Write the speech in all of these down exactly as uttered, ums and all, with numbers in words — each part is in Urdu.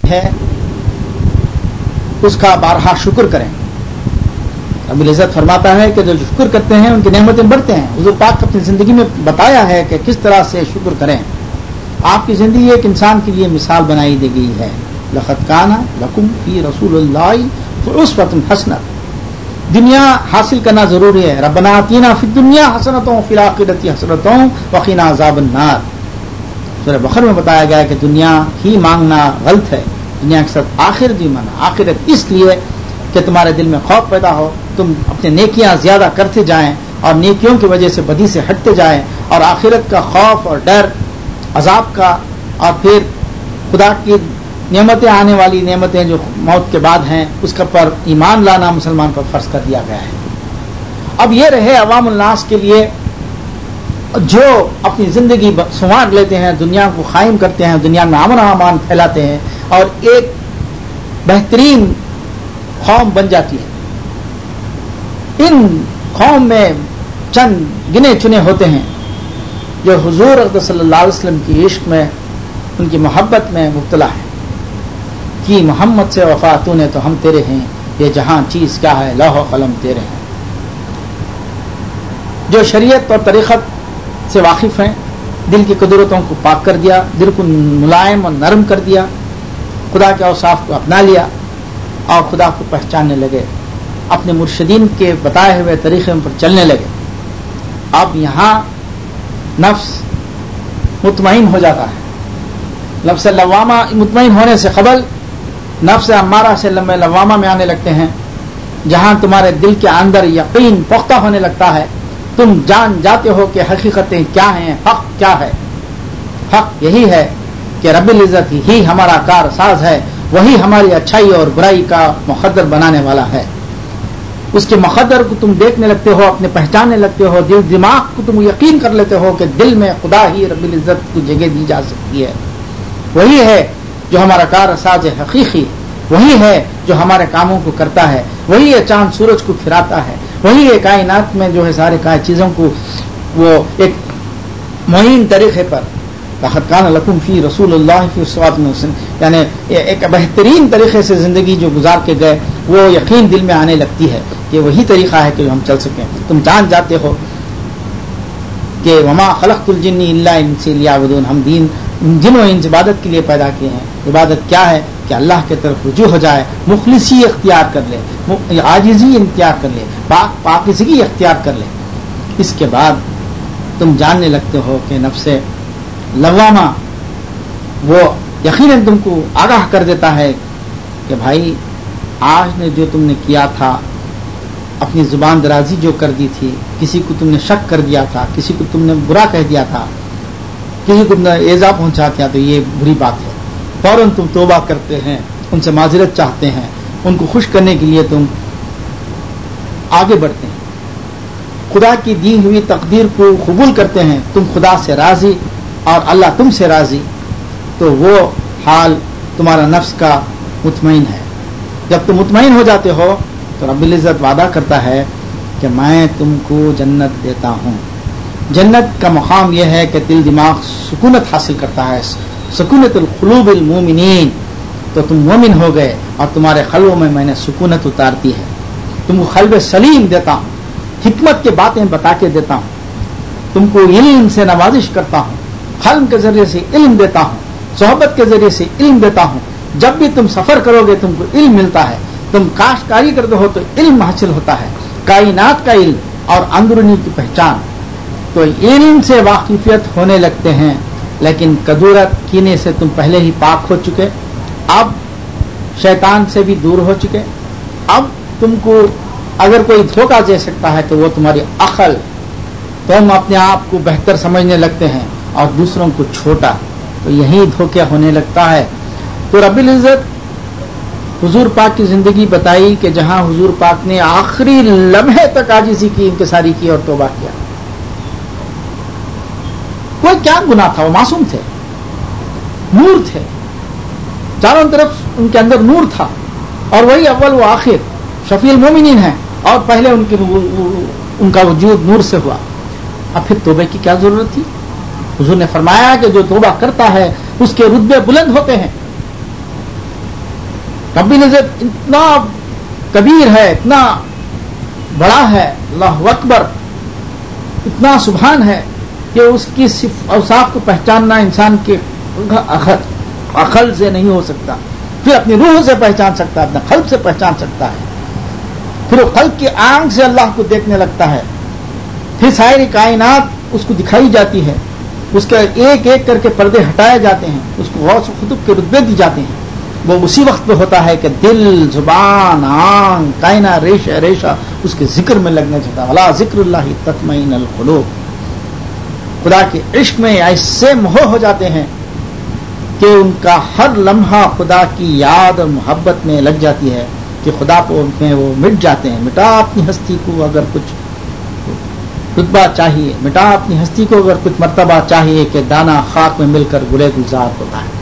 ہے اس کا بارہا شکر کریں. رب العزت فرماتا ہے کہ جو شکر کرتے ہیں ان کی نعمتیں بڑھتے ہیں. حضور پاک اپنی زندگی میں بتایا ہے کہ کس طرح سے شکر کریں. آپ کی زندگی ایک انسان کے لیے مثال بنائی دی گئی ہے. لقد کان لکم فی رسول اللہ اسوۃ حسنہ. دنیا حاصل کرنا ضروری ہے. ربنا آتینا فی الدنیا حسنۃ وفی الآخرۃ حسنۃ وقنا عذاب النار. سورہ بقرہ میں بتایا گیا ہے کہ دنیا ہی مانگنا غلط ہے, دنیا کے ساتھ آخرت بھی مانگنا. آخرت اس لیے کہ تمہارے دل میں خوف پیدا ہو, تم اپنے نیکیاں زیادہ کرتے جائیں اور نیکیوں کی وجہ سے بدی سے ہٹتے جائیں, اور آخرت کا خوف اور ڈر, عذاب کا, اور پھر خدا کی نعمتیں آنے والی نعمتیں جو موت کے بعد ہیں اس کا پر ایمان لانا مسلمان پر فرض کر دیا گیا ہے. اب یہ رہے عوام الناس کے لیے جو اپنی زندگی سنوار لیتے ہیں, دنیا کو قائم کرتے ہیں, دنیا میں امن و امان پھیلاتے ہیں اور ایک بہترین قوم بن جاتی ہے. ان قوم میں چند گنے چنے ہوتے ہیں جو حضور اقدس صلی اللہ علیہ وسلم کی عشق میں, ان کی محبت میں مبتلا ہے کہ محمد سے وفا تو نے تو ہم تیرے ہیں, یہ جہاں چیز کیا ہے لوح و قلم تیرے ہیں. جو شریعت اور طریقت سے واقف ہیں, دل کی قدرتوں کو پاک کر دیا, دل کو ملائم اور نرم کر دیا, خدا کے اوصاف کو اپنا لیا اور خدا کو پہچاننے لگے, اپنے مرشدین کے بتائے ہوئے طریقے پر چلنے لگے. اب یہاں نفس مطمئن ہو جاتا ہے. نفس لوامہ مطمئن ہونے سے قبل نفس امارہ سے لوامہ میں آنے لگتے ہیں, جہاں تمہارے دل کے اندر یقین پختہ ہونے لگتا ہے. تم جان جاتے ہو کہ حقیقتیں کیا ہیں, حق کیا ہے. حق یہی ہے کہ رب العزت ہی ہمارا کار ساز ہے, وہی ہماری اچھائی اور برائی کا مقدر بنانے والا ہے. اس کے مقدر کو تم دیکھنے لگتے ہو, اپنے پہچاننے لگتے ہو, دل دماغ کو تم یقین کر لیتے ہو کہ دل میں خدا ہی رب العزت کو جگہ دی جا سکتی ہے. وہی ہے جو ہمارا کار ساز حقیقی, وہی ہے جو ہمارے کاموں کو کرتا ہے, وہی ہے چاند سورج کو پھراتا ہے, وہی ہے کائنات میں جو ہے سارے کا چیزوں کو وہ ایک معین طریقے پر لقد کان لکم فی رسول اللہ فی اسوۃ حسنہ, یعنی ایک بہترین طریقے سے زندگی جو گزار کے گئے وہ یقین دل میں آنے لگتی ہے کہ وہی طریقہ ہے کہ ہم چل سکیں. تم جان جاتے ہو کہ وما خلقت الجن الا انس لیعبدون, ہم دین جن و انس عبادت کے لیے پیدا کیے ہیں. عبادت کیا ہے کہ اللہ کی طرف رجوع ہو جائے, مخلصی اختیار کر لے, عاجزی اختیار کر لے, پاک پاکیزگی اختیار کر لے. اس کے بعد تم جاننے لگتے ہو کہ نفس لوامہ وہ یقیناً تم کو آگاہ کر دیتا ہے کہ بھائی آج نے جو تم نے کیا تھا, اپنی زبان درازی جو کر دی تھی, کسی کو تم نے شک کر دیا تھا, کسی کو تم نے برا کہہ دیا تھا, کسی کو تم نے ایذا پہنچا دیا, تو یہ بری بات ہے. فوراً تم توبہ کرتے ہیں, ان سے معذرت چاہتے ہیں, ان کو خوش کرنے کے لیے تم آگے بڑھتے ہیں, خدا کی دی ہوئی تقدیر کو قبول کرتے ہیں, تم خدا سے راضی اور اللہ تم سے راضی. تو وہ حال تمہارا نفس کا مطمئن ہے. جب تم مطمئن ہو جاتے ہو تو رب العزت وعدہ کرتا ہے کہ میں تم کو جنت دیتا ہوں. جنت کا مقام یہ ہے کہ دل دماغ سکونت حاصل کرتا ہے, سکونت القلوب المومنین. تو تم مومن ہو گئے اور تمہارے قلبوں میں میں نے سکونت اتارتی ہے. تم کو قلب سلیم دیتا ہوں, حکمت کی باتیں بتا کے دیتا ہوں, تم کو علم سے نوازش کرتا ہوں, قلم کے ذریعے سے علم دیتا ہوں, صحبت کے ذریعے سے علم دیتا ہوں. جب بھی تم سفر کرو گے تم کو علم ملتا ہے, تم کاشتکاری کرتے ہو تو علم حاصل ہوتا ہے, کائنات کا علم اور اندرونی کی پہچان. تو علم سے واقفیت ہونے لگتے ہیں, لیکن کدورت کینے سے تم پہلے ہی پاک ہو چکے, اب شیطان سے بھی دور ہو چکے. اب تم کو اگر کوئی دھوکہ دے سکتا ہے تو وہ تمہاری عقل. تم اپنے آپ کو بہتر سمجھنے لگتے ہیں اور دوسروں کو چھوٹا, تو یہی دھوکہ ہونے لگتا ہے. تو رب العزت حضور پاک کی زندگی بتائی کہ جہاں حضور پاک نے آخری لمحے تک عاجزی کی, انکساری کی اور توبہ کیا. کوئی کیا گناہ تھا, وہ معصوم تھے, نور تھے, چاروں طرف ان کے اندر نور تھا, اور وہی اول و آخر شفیع المومنین ہیں, اور پہلے ان کی ان کا وجود نور سے ہوا. اب پھر توبہ کی کیا ضرورت تھی؟ حضور نے فرمایا کہ جو توبہ کرتا ہے اس کے رتبے بلند ہوتے ہیں. رب العزت اتنا کبیر ہے، اتنا بڑا ہے، اللہ اکبر، اتنا سبحان ہے کہ اس کی اوصاف کو پہچاننا انسان کے عقل سے نہیں ہو سکتا، پھر اپنی روح سے پہچان سکتا ہے، اپنے قلب سے پہچان سکتا ہے، پھر وہ قلب کی آنکھ سے اللہ کو دیکھنے لگتا ہے، پھر ساری کائنات اس کو دکھائی جاتی ہے، اس کے ایک ایک کر کے پردے ہٹائے جاتے ہیں، اس کو غوث و خطب کے رتبے دی جاتے ہیں. وہ اسی وقت پہ ہوتا ہے کہ دل، زبان، آنکھ، کائنہ، ریشہ ریشہ اس کے ذکر میں لگنے چاہتا ہے. ولا ذکر اللہ تطمئن القلوب. خدا کے عشق میں ایسے مہو ہو جاتے ہیں کہ ان کا ہر لمحہ خدا کی یاد اور محبت میں لگ جاتی ہے کہ خدا کو میں وہ مٹ جاتے ہیں. مٹا اپنی ہستی کو اگر کچھ رتبہ چاہیے، مٹا اپنی ہستی کو اگر کچھ مرتبہ چاہیے کہ دانا خاک میں مل کر گلے گلزار ہوتا ہے.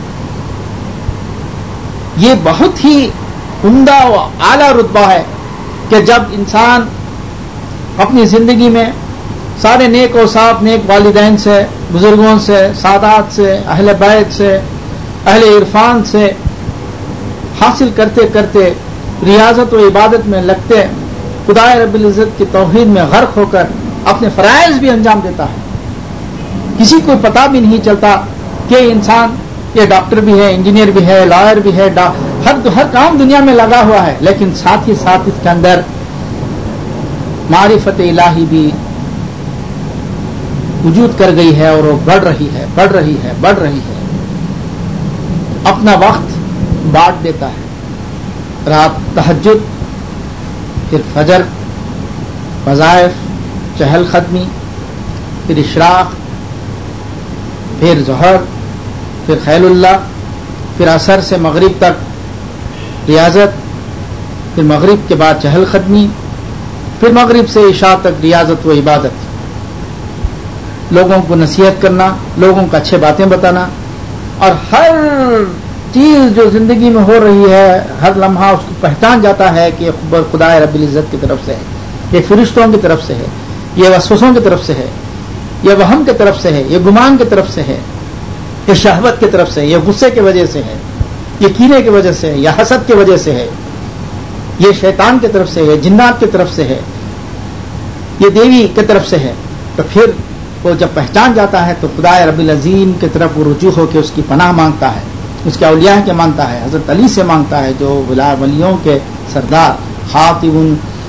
یہ بہت ہی عمدہ و اعلیٰ رتبہ ہے کہ جب انسان اپنی زندگی میں سارے نیک و صاف نیک والدین سے، بزرگوں سے، سادات سے، اہل بیت سے، اہل عرفان سے حاصل کرتے کرتے ریاضت و عبادت میں لگتے خدا رب العزت کی توحید میں غرق ہو کر اپنے فرائض بھی انجام دیتا ہے. کسی کو پتہ بھی نہیں چلتا کہ انسان یہ ڈاکٹر بھی ہے، انجینئر بھی ہے، لائر بھی ہے، ہر ہر کام دنیا میں لگا ہوا ہے، لیکن ساتھ ہی ساتھ اس کے اندر معرفت الہی بھی وجود کر گئی ہے اور وہ بڑھ رہی ہے بڑھ رہی ہے بڑھ رہی ہے. اپنا وقت بانٹ دیتا ہے، رات تہجد، پھر فجر، وظائف، چہل قدمی، پھر اشراق، پھر ظہر، پھر خیل اللہ، پھر عصر سے مغرب تک ریاضت، پھر مغرب کے بعد چہل قدمی، پھر مغرب سے عشاء تک ریاضت و عبادت. لوگوں کو نصیحت کرنا، لوگوں کو اچھے باتیں بتانا، اور ہر چیز جو زندگی میں ہو رہی ہے ہر لمحہ اس کو پہچان جاتا ہے کہ خدا رب العزت کی طرف سے ہے، یہ فرشتوں کی طرف سے ہے، یہ وسوسوں کی طرف سے ہے، یہ وہم کی طرف سے ہے، یہ گمان کی طرف سے ہے، یہ شہوت کی طرف سے، یہ غصے کی وجہ سے ہے، یہ کینے کی وجہ سے ہے، یا حسد کی وجہ سے ہے، یہ شیطان کی طرف سے ہے، جنات کی طرف سے ہے، یہ دیوی کی طرف سے ہے. تو پھر وہ جب پہچان جاتا ہے تو خدا رب العظیم کی طرف وہ رجوع ہو کے اس کی پناہ مانگتا ہے، اس کے اولیاء کے مانگتا ہے، حضرت علی سے مانگتا ہے جو ولیوں کے سردار، خاتم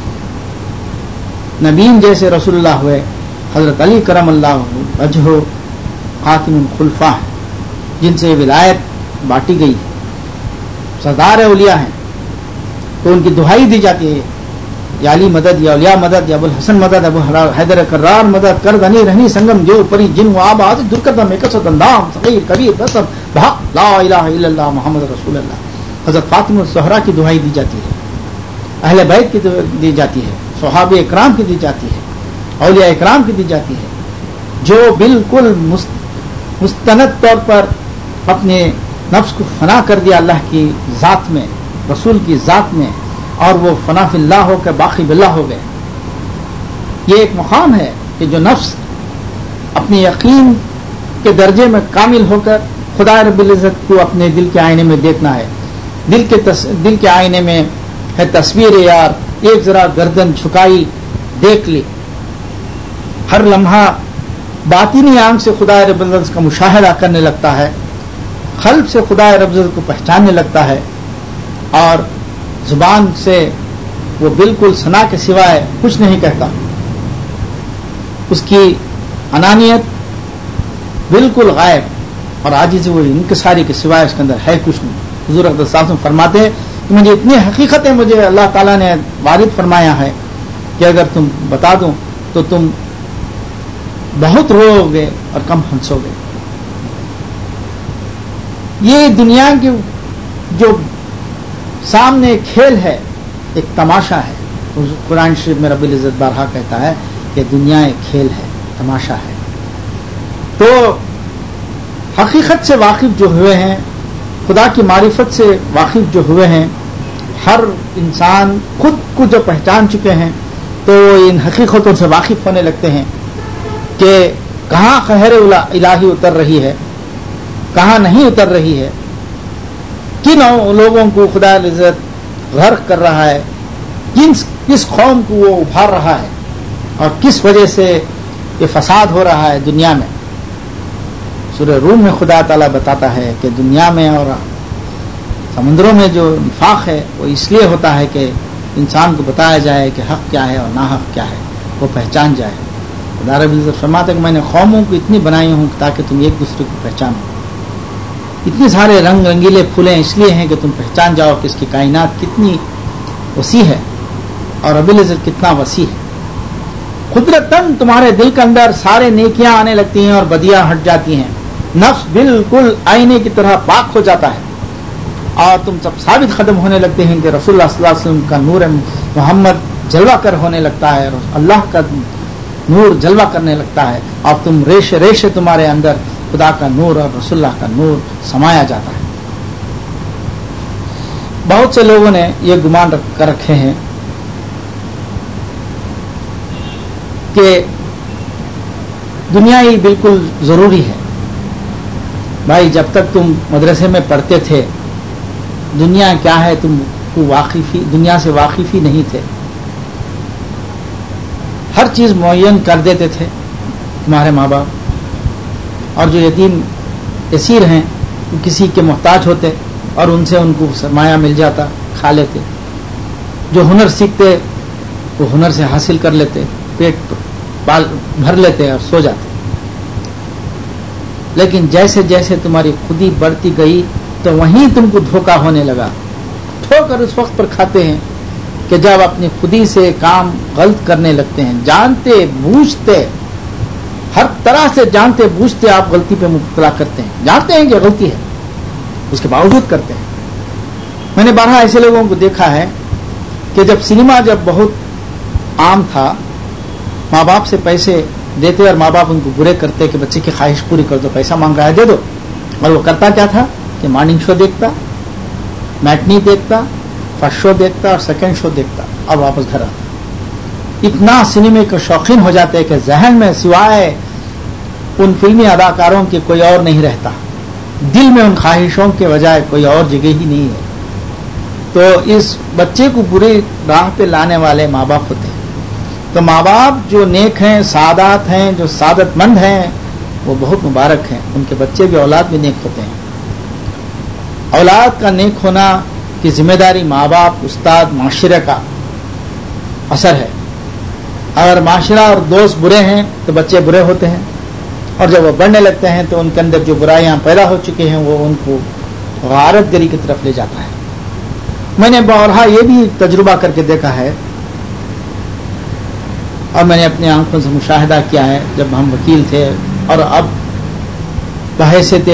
نبیین جیسے رسول اللہ ہوئے. حضرت علی کرم اللہ وجہہ خاتم الخلفاء ہیں جن سے ولایت بانٹی گئی، سردار اولیاء ہیں، تو ان کی دہائی دی جاتی ہے، یا علی مدد، یا اولیاء مدد، یا ابو الحسن مدد، ابو حیدر کرار مدد، کردنی رہنی سنگم جو پری جن و آباد درکردم اکسد اندام صغیر کبیر بسم بحق لا الہ الا اللہ محمد رسول اللہ. حضرت فاطمہ الزہرا کی دہائی دی جاتی ہے، اہل بیت کی دی جاتی ہے، صحابہ اکرام کی دی جاتی ہے، اولیاء اکرام کی دی جاتی ہے، جو بالکل مستند طور پر اپنے نفس کو فنا کر دیا اللہ کی ذات میں، رسول کی ذات میں، اور وہ فنا فی اللہ ہو کے باقی باللہ ہو گئے. یہ ایک مقام ہے کہ جو نفس اپنے یقین کے درجے میں کامل ہو کر خدا رب العزت کو اپنے دل کے آئینے میں دیکھنا ہے. دل کے تس... دل کے آئینے میں ہے تصویر یار، ایک ذرا گردن جھکائی دیکھ لی، ہر لمحہ باطنی آنکھ سے خدا رب العزت کا مشاہدہ کرنے لگتا ہے، قلب سے خدا رب العزت کو پہچاننے لگتا ہے، اور زبان سے وہ بالکل ثنا کے سوائے کچھ نہیں کہتا. اس کی انانیت بالکل غائب اور عاجزی وہ انکساری کے سوائے اس کے اندر ہے کچھ نہیں. حضور اقدس صاحب فرماتے ہیں کہ مجھے اتنی حقیقتیں مجھے اللہ تعالیٰ نے وارد فرمایا ہے کہ اگر تم بتا دو تو تم بہت رو گے اور کم ہنسو گے. یہ دنیا کی جو سامنے کھیل ہے، ایک تماشا ہے. قرآن شریف میں رب العزت بارہا کہتا ہے کہ دنیا ایک کھیل ہے، تماشا ہے. تو حقیقت سے واقف جو ہوئے ہیں، خدا کی معرفت سے واقف جو ہوئے ہیں، ہر انسان خود کو جو پہچان چکے ہیں تو ان حقیقتوں سے واقف ہونے لگتے ہیں کہ کہاں قہر الہی اتر رہی ہے، کہاں نہیں اتر رہی ہے، کن لوگوں کو خدا العزت غرق کر رہا ہے، کس کس قوم کو وہ ابھار رہا ہے، اور کس وجہ سے یہ فساد ہو رہا ہے دنیا میں۔ سورہ روم میں خدا تعالیٰ بتاتا ہے کہ دنیا میں اور سمندروں میں جو نفاق ہے وہ اس لیے ہوتا ہے کہ انسان کو بتایا جائے کہ حق کیا ہے اور ناحق کیا ہے، وہ پہچان جائے۔ خدا رب العزت فرماتا ہے کہ میں نے قوموں کو اتنی بنائی ہوں تاکہ تم ایک دوسرے کو پہچانو۔ اتنے سارے رنگ رنگیلے پھولیں اس لیے ہیں کہ تم پہچان جاؤ کہ اس کی کائنات کتنی وسیع ہے اور رب العزت کتنا وسیع ہے۔ قدرتاً تمہارے دل کے اندر سارے نیکیاں آنے لگتی ہیں اور بدیاں ہٹ جاتی ہیں، نفس بالکل آئینے کی طرح پاک ہو جاتا ہے، اور تم سب ثابت قدم ہونے لگتے ہیں کہ رسول اللہ صلی اللہ علیہ وسلم کا نور محمد جلوہ کر ہونے لگتا ہے، اللہ کا نور جلوہ کرنے لگتا ہے، اور تم ریش ریش تمہارے اندر خدا کا نور اور رسول اللہ کا نور سمایا جاتا ہے۔ بہت سے لوگوں نے یہ گمان کر رکھے ہیں کہ دنیا ہی بالکل ضروری ہے۔ بھائی جب تک تم مدرسے میں پڑھتے تھے دنیا کیا ہے تم کو واقف ہی دنیا سے واقف ہی نہیں تھے، ہر چیز معین کر دیتے تھے تمہارے ماں باپ، اور جو یتیم اسیر ہیں وہ کسی کے محتاج ہوتے اور ان سے ان کو سرمایہ مل جاتا، کھا لیتے، جو ہنر سیکھتے وہ ہنر سے حاصل کر لیتے، پیٹ بال بھر لیتے اور سو جاتے۔ لیکن جیسے جیسے تمہاری خودی بڑھتی گئی تو وہیں تم کو دھوکہ ہونے لگا۔ ٹھوکر اس وقت پر کھاتے ہیں کہ جب اپنی خودی سے کام غلط کرنے لگتے ہیں، جانتے بوجھتے، ہر طرح سے جانتے بوجھتے آپ غلطی پہ مبتلا کرتے ہیں، جانتے ہیں کہ غلطی ہے اس کے باوجود کرتے ہیں۔ میں نے بارہا ایسے لوگوں کو دیکھا ہے کہ جب سنیما جب بہت عام تھا، ماں باپ سے پیسے دیتے اور ماں باپ ان کو برے کرتے کہ بچے کی خواہش پوری کر دو، پیسہ مانگ رہا ہے دے دو، اور وہ کرتا کیا تھا کہ مارننگ شو دیکھتا، میٹنی دیکھتا، فرسٹ شو دیکھتا اور سیکنڈ شو دیکھتا، اور واپس گھر آتا۔ اتنا سنیما کے شوقین ہو جاتے کہ ذہن میں سوائے ان فلمی اداکاروں کے کوئی اور نہیں رہتا، دل میں ان خواہشوں کے بجائے کوئی اور جگہ ہی نہیں ہے۔ تو اس بچے کو بری راہ پہ لانے والے ماں باپ ہوتے ہیں۔ تو ماں باپ جو نیک ہیں، سعادت ہیں، جو سعادت مند ہیں، وہ بہت مبارک ہیں، ان کے بچے بھی اولاد بھی نیک ہوتے ہیں۔ اولاد کا نیک ہونا کی ذمہ داری ماں باپ، استاد، معاشرے کا اثر ہے۔ اگر معاشرہ اور دوست برے ہیں تو بچے برے ہوتے ہیں، اور جب وہ بڑھنے لگتے ہیں تو ان کے اندر جو برائیاں پیدا ہو چکے ہیں وہ ان کو غارت گری کی طرف لے جاتا ہے۔ میں نے بارہا یہ بھی تجربہ کر کے دیکھا ہے، اور میں نے اپنی آنکھوں سے مشاہدہ کیا ہے، جب ہم وکیل تھے اور اب بحیثیت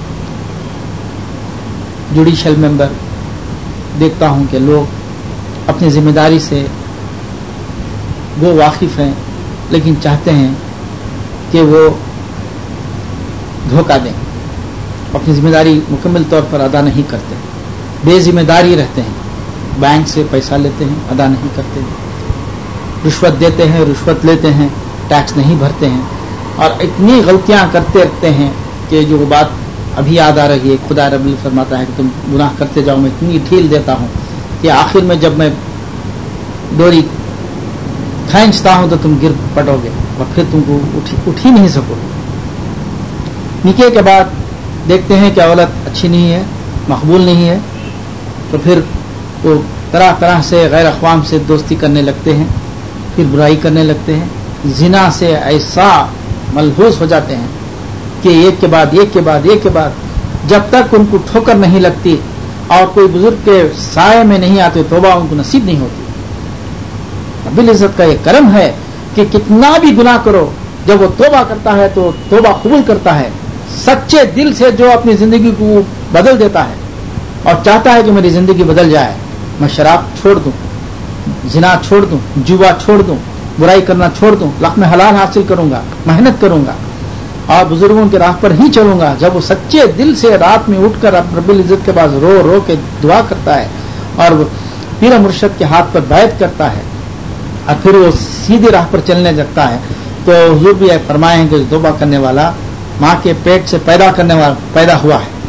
جوڈیشل ممبر دیکھتا ہوں کہ لوگ اپنی ذمہ داری سے وہ واقف ہیں، لیکن چاہتے ہیں کہ وہ دھوکہ دیں، اپنی ذمہ داری مکمل طور پر ادا نہیں کرتے، بے ذمہ داری رہتے ہیں، بینک سے پیسہ لیتے ہیں ادا نہیں کرتے، رشوت دیتے ہیں، رشوت لیتے ہیں، ٹیکس نہیں بھرتے ہیں، اور اتنی غلطیاں کرتے رہتے ہیں کہ جو بات ابھی یاد آ رہی ہے، خدا رب العزت فرماتا ہے کہ تم گناہ کرتے جاؤ، میں اتنی ڈھیل دیتا ہوں کہ آخر میں جب میں ڈوری کھینچتا ہوں تو تم گر پڑو گے اور پھر تم کو اٹھ, اٹھ ہی نہیں سکو گے۔ نکاح کے بعد دیکھتے ہیں کہ عورت اچھی نہیں ہے، مقبول نہیں ہے، تو پھر وہ طرح طرح سے غیر اقوام سے دوستی کرنے لگتے ہیں، پھر برائی کرنے لگتے ہیں، زنا سے ایسا ملحوظ ہو جاتے ہیں کہ ایک کے بعد ایک کے بعد ایک کے بعد جب تک ان کو ٹھوکر نہیں لگتی اور کوئی بزرگ کے سائے میں نہیں آتے توبہ ان کو نصیب نہیں ہوتی۔ رب العزت کا یہ کرم ہے کہ کتنا بھی گناہ کرو، جب وہ توبہ کرتا ہے تو توبہ قبول کرتا ہے، سچے دل سے جو اپنی زندگی کو بدل دیتا ہے اور چاہتا ہے کہ میری زندگی بدل جائے، میں شراب چھوڑ دوں، زنا چھوڑ دوں، جوا چھوڑ دوں، برائی کرنا چھوڑ دوں، لقمہ حلال حاصل کروں گا، محنت کروں گا اور بزرگوں کے راہ پر ہی چلوں گا۔ جب وہ سچے دل سے رات میں اٹھ کر رب العزت کے پاس رو رو کے دعا کرتا ہے اور پیر مرشد کے ہاتھ پر بیعت کرتا ہے اور پھر وہ سیدھی راہ پر چلنے لگتا ہے، تو حضور بھی فرمائیں کہ توبہ کرنے والا ماں کے پیٹ سے پیدا کرنے والا پیدا ہوا ہے،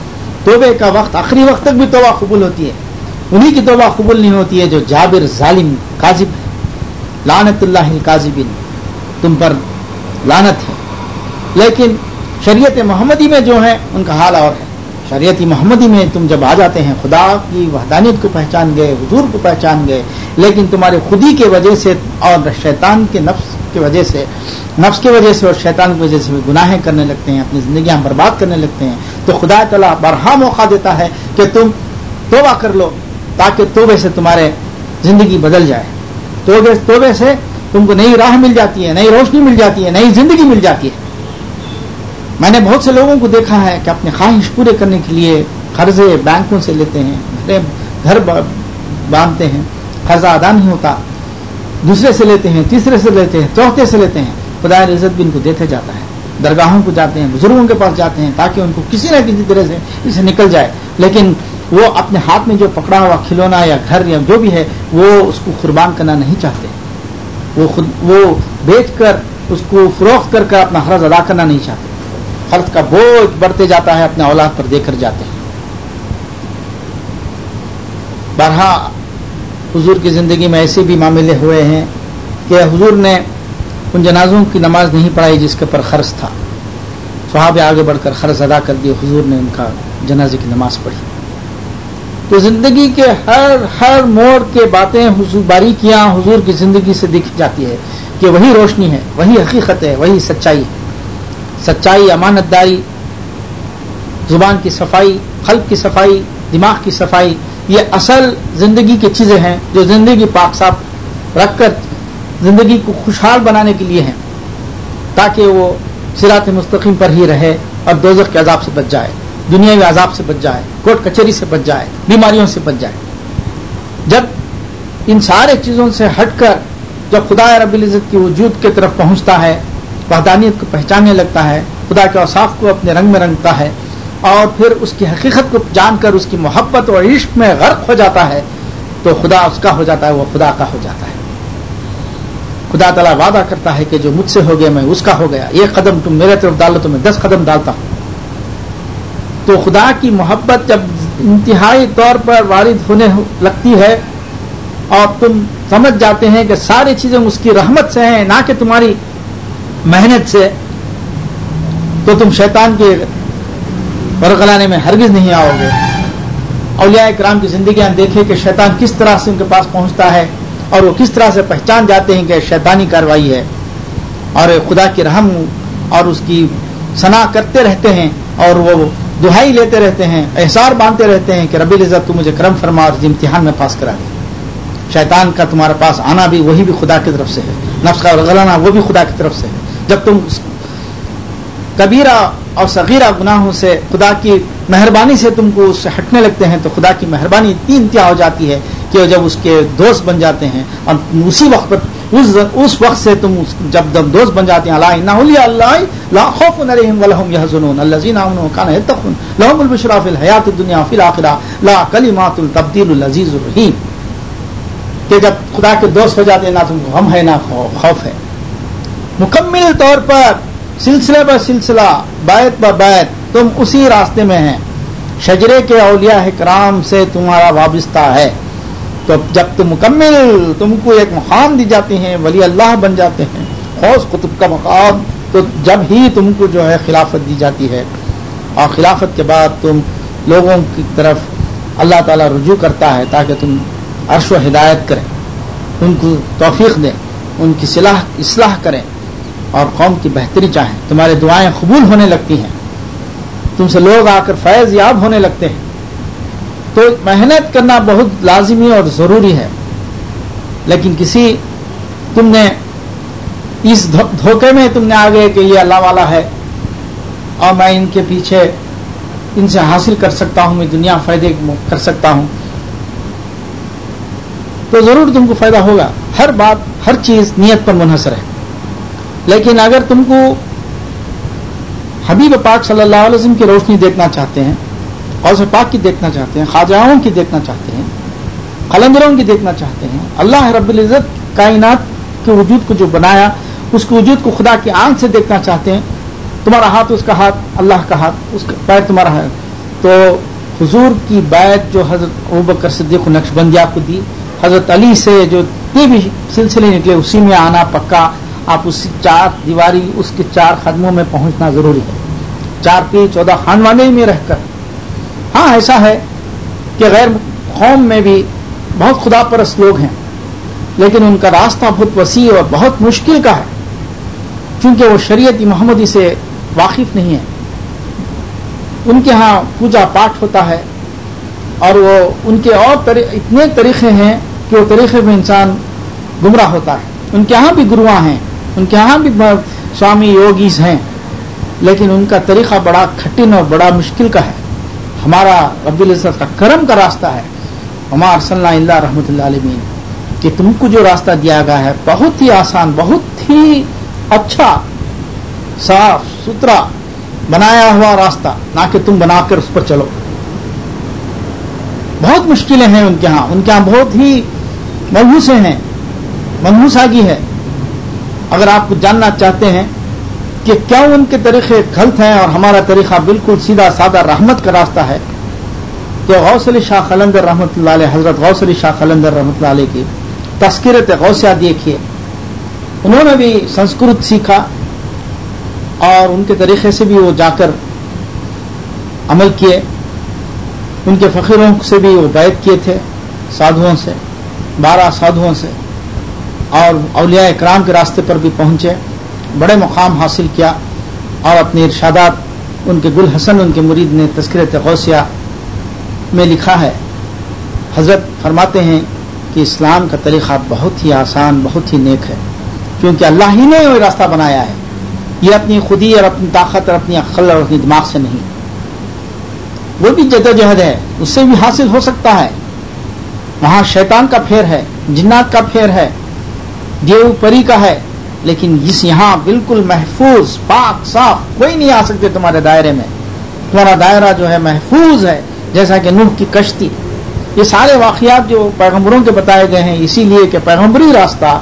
توبے کا وقت آخری وقت تک بھی توبہ قبول ہوتی ہے. انہی کی توبہ قبول نہیں ہوتی ہے جو جابر ظالم کاذب ہے. لعنت اللہ الکاذبین، تم پر لعنت ہے. لیکن شریعت محمدی میں جو ہے ان کا حال اور ہے. شریعت محمدی میں تم جب آ جاتے ہیں خدا کی وحدانیت کو پہچان گئے، حضور کو پہچان گئے، لیکن تمہارے خودی کے وجہ سے اور شیطان کے نفس کی وجہ سے نفس کی وجہ سے اور شیطان کی وجہ سے گناہیں کرنے لگتے ہیں، اپنی زندگیاں برباد کرنے لگتے ہیں، تو خدا تعالیٰ بارہا موقع دیتا ہے کہ تم توبہ کر لو تاکہ توبے سے تمہارے زندگی بدل جائے. توبے توبے سے تم کو نئی راہ مل جاتی ہے، نئی روشنی مل جاتی ہے، نئی زندگی مل جاتی ہے. میں نے بہت سے لوگوں کو دیکھا ہے کہ اپنے خواہش پورے کرنے کے لیے قرضے بینکوں سے لیتے ہیں، گھر باندھتے ہیں، قرضہ ادا نہیں ہوتا، دوسرے سے لیتے ہیں، تیسرے سے لیتے ہیں، چوتھے سے لیتے ہیں. خدا عزت بھی ان کو دیتے جاتا ہے. درگاہوں کو جاتے ہیں، بزرگوں کے پاس جاتے ہیں تاکہ ان کو کسی نہ کسی طرح سے اسے نکل جائے، لیکن وہ اپنے ہاتھ میں جو پکڑا ہوا کھلونا یا گھر یا جو بھی ہے وہ اس کو قربان کرنا نہیں چاہتے. وہ خود وہ بیچ کر اس کو فروخت کر کر اپنا قرض ادا کرنا نہیں چاہتے. قرض کا بوجھ بڑھتے جاتا ہے، اپنے اولاد پر دے کر جاتے ہیں. بارہا حضور کی زندگی میں ایسے بھی معاملے ہوئے ہیں کہ حضور نے ان جنازوں کی نماز نہیں پڑھائی جس کے پر قرض تھا. صحابہ آگے بڑھ کر قرض ادا کر دیے، حضور نے ان کا جنازے کی نماز پڑھی. تو زندگی کے ہر ہر موڑ کے باتیں حضور باریکیاں حضور کی زندگی سے دکھ جاتی ہے کہ وہی روشنی ہے، وہی حقیقت ہے، وہی سچائی ہے. سچائی، امانت داری، زبان کی صفائی، قلب کی صفائی، دماغ کی صفائی، یہ اصل زندگی کی چیزیں ہیں جو زندگی پاک صاف رکھ کر زندگی کو خوشحال بنانے کے لیے ہیں تاکہ وہ صراط مستقیم پر ہی رہے اور دوزخ کے عذاب سے بچ جائے، دنیاوی عذاب سے بچ جائے، کوٹ کچہری سے بچ جائے، بیماریوں سے بچ جائے. جب ان سارے چیزوں سے ہٹ کر جب خدا رب العزت کی وجود کی طرف پہنچتا ہے، وحدانیت کو پہچاننے لگتا ہے، خدا کے اوصاف کو اپنے رنگ میں رنگتا ہے اور پھر اس کی حقیقت کو جان کر اس کی محبت اور عشق میں غرق ہو جاتا ہے، تو خدا اس کا ہو جاتا ہے، وہ خدا کا ہو جاتا ہے. خدا تعالیٰ وعدہ کرتا ہے کہ جو مجھ سے ہو گیا میں اس کا ہو گیا، ایک قدم تم میرے طرف ڈالو تو میں دس قدم ڈالتا ہوں. تو خدا کی محبت جب انتہائی طور پر وارد ہونے لگتی ہے اور تم سمجھ جاتے ہیں کہ ساری چیزیں اس کی رحمت سے ہیں نہ کہ تمہاری محنت سے، تو تم شیطان کے ورغلانے میں ہرگز نہیں آؤ گے. اولیاء کرام کی زندگیاں دیکھیں کہ شیطان کس طرح سے ان کے پاس پہنچتا ہے اور وہ کس طرح سے پہچان جاتے ہیں کہ شیطانی کارروائی ہے اور خدا کی رحم اور اس کی ثنا کرتے رہتے ہیں اور وہ دہائی لیتے رہتے ہیں، احسار باندھتے رہتے ہیں کہ رب العزت تو مجھے کرم فرما اور امتحان میں پاس کرا دے. شیطان کا تمہارے پاس آنا بھی وہی بھی خدا کی طرف سے ہے، نفس کا ورغلانا وہ بھی خدا کی طرف سے ہے. جب تم کبیرہ اور صغیرہ گناہوں سے خدا کی مہربانی سے تم کو اس سے ہٹنے لگتے ہیں تو خدا کی مہربانی اتنی انتہا ہو جاتی ہے کہ جب اس کے دوست بن جاتے ہیں اور اسی وقت پر اس, اس وقت سے تم اس جب جب دوست بن جاتے ہیں، الا ان اولیاء اللہ لا خوف علیہم ولا هم يحزنون الذين آمنوا وكانوا يتقون لهم البشرى في الحیات الدنیا وفي الآخرة لا کلمات التبدیل العزیز الرحیم. کہ جب خدا کے دوست ہو جاتے ہیں نہ تم کو غم ہے نہ خوف ہے. مکمل طور پر سلسلے بہ سلسلہ بیت بہ بیت تم اسی راستے میں ہیں. شجرے کے اولیاء کرام سے تمہارا وابستہ ہے. تو جب تم مکمل تم کو ایک مقام دی جاتے ہیں، ولی اللہ بن جاتے ہیں، غوث قطب کا مقام، تو جب ہی تم کو جو ہے خلافت دی جاتی ہے اور خلافت کے بعد تم لوگوں کی طرف اللہ تعالیٰ رجوع کرتا ہے تاکہ تم عرش و ہدایت کریں، ان کو توفیق دیں، ان کی صلاح اصلاح کریں اور قوم کی بہتری چاہیں. تمہاری دعائیں قبول ہونے لگتی ہیں، تم سے لوگ آ کر فیض یاب ہونے لگتے ہیں. تو محنت کرنا بہت لازمی اور ضروری ہے. لیکن کسی تم نے اس دھوکے میں تم نے آ گئے کہ یہ اللہ والا ہے اور میں ان کے پیچھے ان سے حاصل کر سکتا ہوں، میں دنیا فائدے کر سکتا ہوں، تو ضرور تم کو فائدہ ہوگا. ہر بات ہر چیز نیت پر منحصر ہے. لیکن اگر تم کو حبیب پاک صلی اللہ علیہ وسلم کی روشنی دیکھنا چاہتے ہیں، غوث پاک کی دیکھنا چاہتے ہیں، خواجہوں کی دیکھنا چاہتے ہیں، قلندروں کی دیکھنا چاہتے ہیں، اللہ رب العزت کائنات کے وجود کو جو بنایا اس کے وجود کو خدا کی آنکھ سے دیکھنا چاہتے ہیں، تمہارا ہاتھ اس کا ہاتھ، اللہ کا ہاتھ اس کا پیر تمہارا ہے، تو حضور کی بیعت جو حضرت ابوبکر صدیق نقشبندیہ کو دی، حضرت علی سے جو اتنے بھی سلسلے نکلے اسی میں آنا پکا، آپ اسی چار دیواری اس کے چار قدموں میں پہنچنا ضروری ہے، چار پی چودہ خانوانے میں رہ کر۔ ہاں ایسا ہے کہ غیر قوم میں بھی بہت خدا پرست لوگ ہیں، لیکن ان کا راستہ بہت وسیع اور بہت مشکل کا ہے، کیونکہ وہ شریعت محمدی سے واقف نہیں ہے۔ ان کے ہاں پوجا پاٹ ہوتا ہے اور وہ ان کے اور اتنے طریقے ہیں کہ وہ طریقے میں انسان گمراہ ہوتا ہے۔ ان کے ہاں بھی گروا ہیں، ان کے ہاں بھی سوامی یوگیز ہیں، لیکن ان کا طریقہ بڑا کٹھن اور بڑا مشکل کا ہے۔ ہمارا رب العزت کا کرم کا راستہ ہے، وما ارسلنا الا رحمۃ للعالمین، کہ تم کو جو راستہ دیا گیا ہے بہت ہی آسان، بہت ہی اچھا، صاف ستھرا بنایا ہوا راستہ، نہ کہ تم بنا کر اس پر چلو۔ بہت مشکلیں ہیں ان کے ہاں، ان کے ہاں بہت ہی ملبوسیں ہیں، ملبوساگی ہے۔ اگر آپ کو جاننا چاہتے ہیں کہ کیوں ان کے طریقے غلط ہیں اور ہمارا طریقہ بالکل سیدھا سادہ رحمت کا راستہ ہے، تو غوث علی شاہ قلندر رحمۃ اللہ علیہ، حضرت غوث علی شاہ قلندر رحمۃ اللہ علیہ کی تذکرۃ غوثیہ دیکھیے۔ انہوں نے بھی سنسکرت سیکھا اور ان کے طریقے سے بھی وہ جا کر عمل کیے، ان کے فقیروں سے بھی وہ بیعت کیے تھے، سادھوؤں سے، بارہ سادھوؤں سے، اور اولیاء اکرام کے راستے پر بھی پہنچے، بڑے مقام حاصل کیا، اور اپنے ارشادات ان کے گل حسن ان کے مرید نے تذکرۃ غوثیہ میں لکھا ہے۔ حضرت فرماتے ہیں کہ اسلام کا طریقہ بہت ہی آسان، بہت ہی نیک ہے، کیونکہ اللہ ہی نے وہ راستہ بنایا ہے، یہ اپنی خودی اور اپنی طاقت اور اپنی عقل اور اپنی دماغ سے نہیں۔ وہ بھی جدوجہد ہے، اس سے بھی حاصل ہو سکتا ہے، وہاں شیطان کا پھیر ہے، جنات کا پھیر ہے، دیو پری کا ہے، لیکن اس یہاں بالکل محفوظ، پاک صاف، کوئی نہیں آ سکتے تمہارے دائرے میں، تمہارا دائرہ جو ہے محفوظ ہے، جیسا کہ نوح کی کشتی۔ یہ سارے واقعات جو پیغمبروں کے بتائے گئے ہیں، اسی لیے کہ پیغمبری راستہ،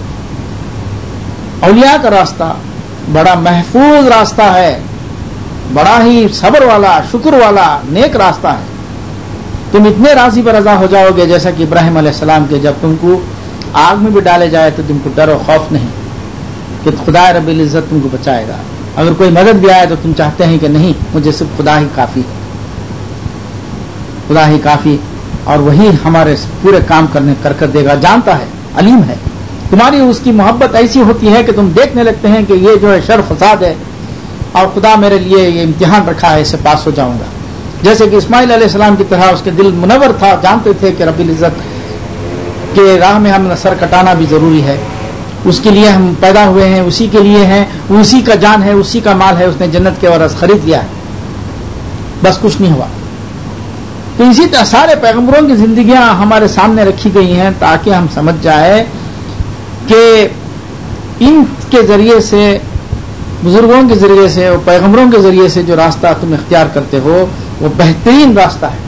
اولیاء کا راستہ بڑا محفوظ راستہ ہے، بڑا ہی صبر والا، شکر والا، نیک راستہ ہے۔ تم اتنے راضی برضا ہو جاؤ گے، جیسا کہ ابراہیم علیہ السلام کے، جب تم کو آگ میں بھی ڈالے جائے تو تم کو ڈر و خوف نہیں، کہ خدا رب العزت تم کو بچائے گا۔ اگر کوئی مدد بھی آئے تو تم چاہتے ہیں کہ نہیں، مجھے صرف خدا ہی کافی ہے، خدا ہی کافی، اور وہی ہمارے پورے کام کرنے کر کر دے گا، جانتا ہے، علیم ہے۔ تمہاری اس کی محبت ایسی ہوتی ہے کہ تم دیکھنے لگتے ہیں کہ یہ جو ہے شر فساد ہے، اور خدا میرے لیے یہ امتحان رکھا ہے، اس سے پاس ہو جاؤں گا۔ جیسے کہ اسماعیل علیہ السلام کی طرح اس کے دل منور تھا، جانتے تھے کہ رب العزت کے راہ میں ہم سر کٹانا بھی ضروری ہے، اس کے لیے ہم پیدا ہوئے ہیں، اسی کے لیے ہیں، اسی کا جان ہے، اسی کا مال ہے، اس نے جنت کے عوض خرید لیا ہے، بس کچھ نہیں ہوا۔ تو اسی طرح سارے پیغمبروں کی زندگیاں ہمارے سامنے رکھی گئی ہیں تاکہ ہم سمجھ جائے کہ ان کے ذریعے سے، بزرگوں کے ذریعے سے اور پیغمبروں کے ذریعے سے جو راستہ تم اختیار کرتے ہو وہ بہترین راستہ ہے،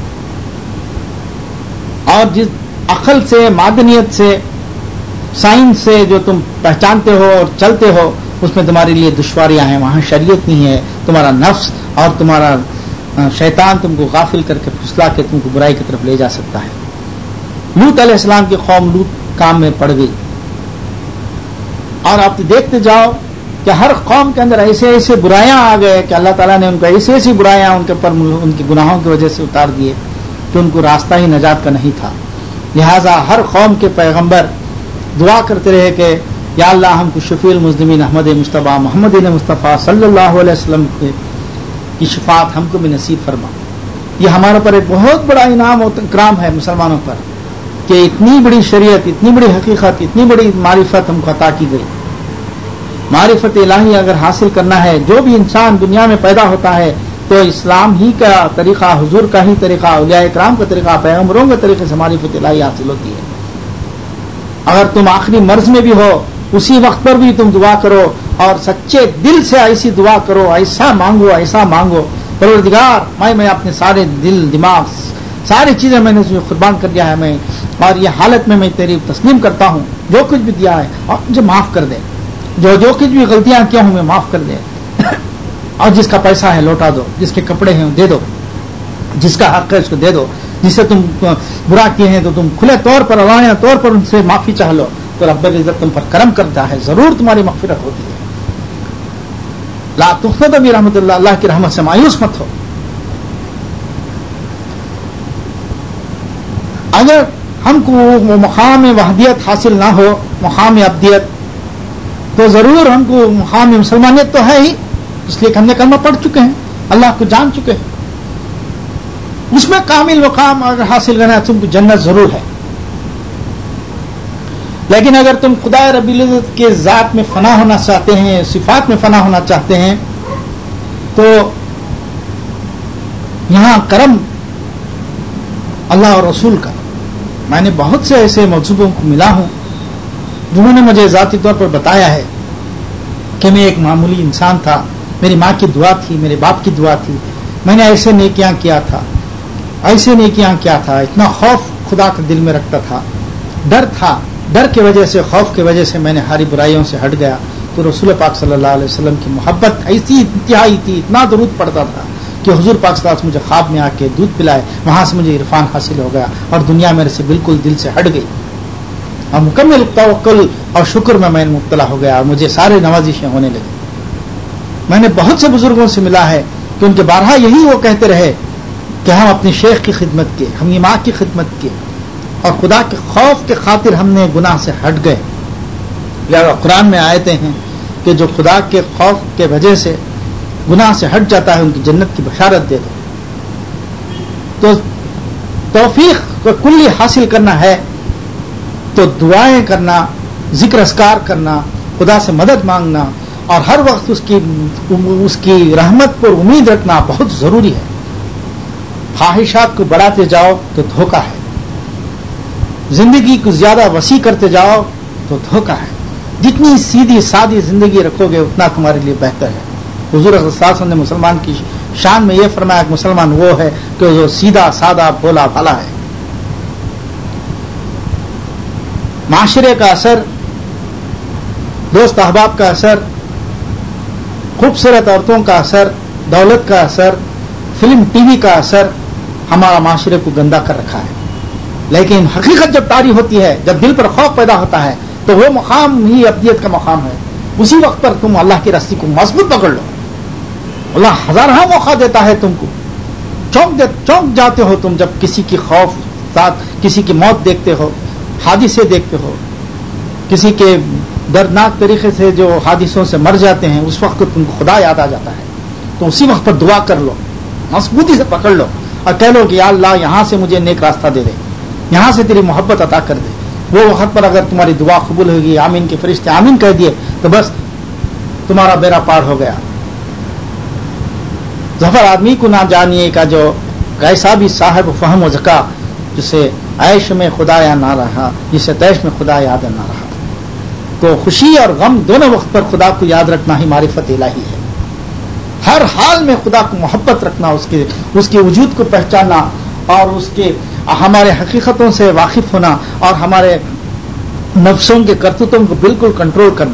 اور جس عقل سے، معدنیت سے، سائنس سے جو تم پہچانتے ہو اور چلتے ہو، اس میں تمہارے لیے دشواریاں ہیں، وہاں شریعت نہیں ہے، تمہارا نفس اور تمہارا شیطان تم کو غافل کر کے پھسلا کے تم کو برائی کی طرف لے جا سکتا ہے۔ لوط علیہ السلام کی قوم لوط کام میں پڑ گئی، اور آپ دیکھتے جاؤ کہ ہر قوم کے اندر ایسے ایسے برائیاں آ گئے کہ اللہ تعالیٰ نے ان کو ایسی ایسی برائیاں ان کے اوپر ان کے گناہوں کی وجہ سے اتار دیے کہ ان کو راستہ ہی نجات کا نہیں تھا۔ لہٰذا ہر قوم کے پیغمبر دعا کرتے رہے کہ یا اللہ ہم کو شفیع المذنبین احمد مصطفیٰ محمد مصطفیٰ صلی اللہ علیہ وسلم کی شفاعت ہم کو بھی نصیب فرما۔ یہ ہمارے پر ایک بہت بڑا انعام و اکرام ہے مسلمانوں پر کہ اتنی بڑی شریعت، اتنی بڑی حقیقت، اتنی بڑی معرفت ہم کو عطا کی گئی۔ معرفت الہی اگر حاصل کرنا ہے، جو بھی انسان دنیا میں پیدا ہوتا ہے تو اسلام ہی کا طریقہ، حضور کا ہی طریقہ، اولیاء اکرام کا طریقہ، پیغمبروں کے طریقے سے معرفت الہی حاصل ہوتی ہے۔ اگر تم آخری مرض میں بھی ہو، اسی وقت پر بھی تم دعا کرو اور سچے دل سے ایسی دعا کرو، ایسا مانگو، ایسا مانگو، پروردگار میں میں اپنے سارے دل، دماغ، ساری چیزیں میں نے قربان کر دیا ہے، میں اور یہ حالت میں میں تیری تسلیم کرتا ہوں، جو کچھ بھی دیا ہے اور مجھے معاف کر دے، جو جو کچھ بھی غلطیاں کیا ہوں میں معاف کر دے، اور جس کا پیسہ ہے لوٹا دو، جس کے کپڑے ہیں دے دو، جس کا حق ہے اس کو دے دو، جسے تم برا کیے ہیں تو تم کھلے طور پر علانیہ طور پر ان سے معافی چاہ لو تو رب العزت تم پر کرم کرتا ہے، ضرور تمہاری مغفرت ہوتی ہے۔ لا تخنوا من رحمت اللہ، اللہ کی رحمت سے مایوس مت ہو۔ اگر ہم کو وہ مقام وحدیت حاصل نہ ہو، مقام ابدیت، تو ضرور ہم کو مقام مسلمانیت تو ہے ہی، اس لیے کہ ہم نے کلمہ پڑھ چکے ہیں، اللہ کو جان چکے ہیں۔ اس میں کامل مقام اگر حاصل کرنا ہے تم کو جنت ضرور ہے، لیکن اگر تم خدا رب العزت کے ذات میں فنا ہونا چاہتے ہیں، صفات میں فنا ہونا چاہتے ہیں، تو یہاں کرم اللہ اور رسول کا۔ میں نے بہت سے ایسے مجذوبوں کو ملا ہوں جنہوں نے مجھے ذاتی طور پر بتایا ہے کہ میں ایک معمولی انسان تھا، میری ماں کی دعا تھی، میرے باپ کی دعا تھی، میں نے ایسے نیکیاں کیا تھا، ایسے نیکیاں کیا تھا، اتنا خوف خدا کے دل میں رکھتا تھا، ڈر تھا، ڈر کی وجہ سے، خوف کی وجہ سے میں نے ہاری برائیوں سے ہٹ گیا، تو رسول پاک صلی اللہ علیہ وسلم کی محبت ایسی انتہائی تھی، اتنا درود پڑتا تھا کہ حضور پاک صلی اللہ علیہ وسلم مجھے خواب میں آ کے دودھ پلائے، وہاں سے مجھے عرفان حاصل ہو گیا اور دنیا میرے سے بالکل دل سے ہٹ گئی، اور مکمل توکل اور شکر میں میں مبتلا ہو گیا اور مجھے سارے نوازشیں ہونے لگی۔ میں نے بہت سے بزرگوں سے ملا ہے کہ ان کے بارہا یہی وہ کہتے رہے کہ ہم اپنی شیخ کی خدمت کے، ہم ماں کی خدمت کے اور خدا کے خوف کے خاطر ہم نے گناہ سے ہٹ گئے۔ یا قرآن میں آیتیں ہیں کہ جو خدا کے خوف کے وجہ سے گناہ سے ہٹ جاتا ہے ان کی جنت کی بشارت دے دو۔ تو توفیق کو کلی حاصل کرنا ہے تو دعائیں کرنا، ذکر اذکار کرنا، خدا سے مدد مانگنا اور ہر وقت اس کی اس کی رحمت پر امید رکھنا بہت ضروری ہے۔ خواہشات کو بڑھاتے جاؤ تو دھوکہ ہے، زندگی کو زیادہ وسیع کرتے جاؤ تو دھوکہ ہے۔ جتنی سیدھی سادی زندگی رکھو گے اتنا تمہارے لیے بہتر ہے۔ حضور صلی اللہ علیہ وسلم نے مسلمان کی شان میں یہ فرمایا کہ مسلمان وہ ہے کہ جو سیدھا سادہ بھولا بھالا ہے۔ معاشرے کا اثر، دوست احباب کا اثر، خوبصورت عورتوں کا اثر، دولت کا اثر، فلم ٹی وی کا اثر ہمارا معاشرے کو گندا کر رکھا ہے، لیکن حقیقت جب طاری ہوتی ہے، جب دل پر خوف پیدا ہوتا ہے تو وہ مقام ہی ابدیت کا مقام ہے۔ اسی وقت پر تم اللہ کی رسی کو مضبوط پکڑ لو، اللہ ہزارہ موقع دیتا ہے تم کو، چونک دے چونک جاتے ہو تم جب کسی کی خوف ساتھ کسی کی موت دیکھتے ہو، حادثے دیکھتے ہو، کسی کے دردناک طریقے سے جو حادثوں سے مر جاتے ہیں، اس وقت تم کو خدا یاد آ جاتا ہے، تو اسی وقت پر دعا کر لو، مضبوطی سے پکڑ لو اور کہہ لو کہ یا اللہ یہاں سے مجھے نیک راستہ دے دے، یہاں سے تیری محبت عطا کر دے۔ وہ وقت پر اگر تمہاری دعا قبول ہوگی، آمین کے فرشتے آمین کہہ دیے تو بس تمہارا بیڑا پار ہو گیا۔ ظفر آدمی کو نہ جانیے کا جو کیسا بھی صاحب فہم و ذکا، جسے عیش میں خدا یا نہ رہا، جسے تیش میں خدا یاد نہ رہا۔ تو خوشی اور غم دونوں وقت پر خدا کو یاد رکھنا ہی معرفت الہی ہے۔ ہر حال میں خدا کو محبت رکھنا، اس کے اس کے وجود کو پہچاننا اور اس کے ہمارے حقیقتوں سے واقف ہونا اور ہمارے نفسوں کے کرتوتوں کو بالکل کنٹرول کرنا۔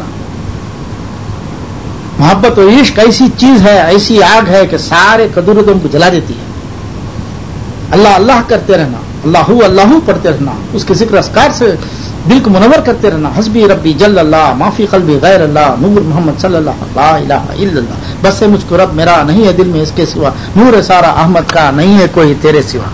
محبت و عشق ایسی چیز ہے، ایسی آگ ہے کہ سارے قدرتوں کو جلا دیتی ہے۔ اللہ اللہ کرتے رہنا، اللہ اللہ پڑھتے رہنا، اس کے ذکر اذکار سے دل کو منور کرتے رہنا۔ حسبی ربی جل اللہ، ما فی قلبی غیر اللہ، نور محمد صلی اللہ، لا الہ الا اللہ، بس ہے مجھ کو رب میرا، نہیں ہے دل میں اس کے سوا، نور سارا احمد کا، نہیں ہے کوئی تیرے سوا۔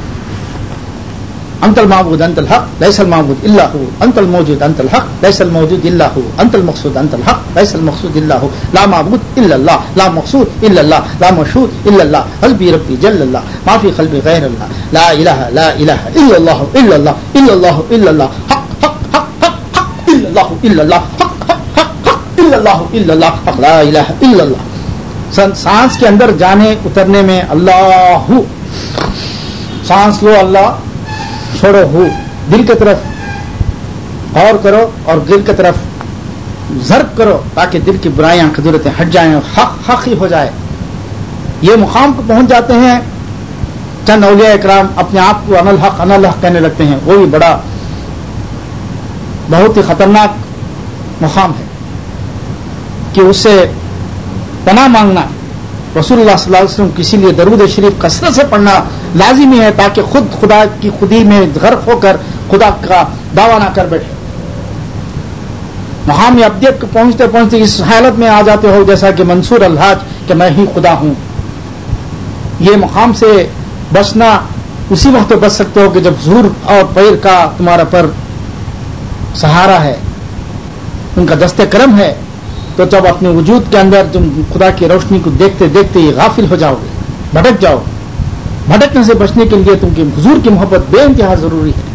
انت المعبود انت الحق ليس المعبود الا هو، انت الموجود انت الحق ليس الموجود الا هو، انت المقصود انت الحق ليس المقصود الا هو، لا معبود الا الله، لا مقصود الا الله، لا مشهود الا الله، حسبي ربي جل الله، ما في قلبي غير الله، لا اله لا اله الا الله الا الله الا الله الا الله، حق حق حق حق حق الا الله الا الله، حق حق حق حق الا الله الا الله، حق لا اله الا الله۔ سانس کے اندر جانے اترنے میں اللہ، سانس لو اللہ، چھوڑو ہو، دل کی طرف غور کرو اور دل کی طرف ضرب کرو تاکہ دل کی برائیاں قدرتیں ہٹ جائیں اور حق حق ہی ہو جائے۔ یہ مقام کو پہنچ جاتے ہیں چند اولیاء اکرام اپنے آپ کو انا الحق انا الحق کہنے لگتے ہیں، وہ بھی بڑا بہت ہی خطرناک مقام ہے کہ اس سے پناہ مانگنا رسول اللہ صلی اللہ علیہ وسلم کسی لیے درود شریف کثرت سے پڑھنا لازمی ہے تاکہ خود خدا کی خودی میں غرق ہو کر خدا کا دعویٰ نہ کر بیٹھے. مقام ابدیت کو پہنچتے پہنچتے اس حالت میں آ جاتے ہو جیسا کہ منصور الحاج کہ میں ہی خدا ہوں. یہ مقام سے بچنا اسی وقت بچ سکتے ہو کہ جب زور اور پیر کا تمہارا پر سہارا ہے، ان کا دست کرم ہے، تو جب اپنے وجود کے اندر تم خدا کی روشنی کو دیکھتے دیکھتے یہ غافل ہو جاؤ گے، بھٹک جاؤ. بھٹکنے سے بچنے کے لیے تم کے حضور کی محبت بے انتہا ضروری ہے.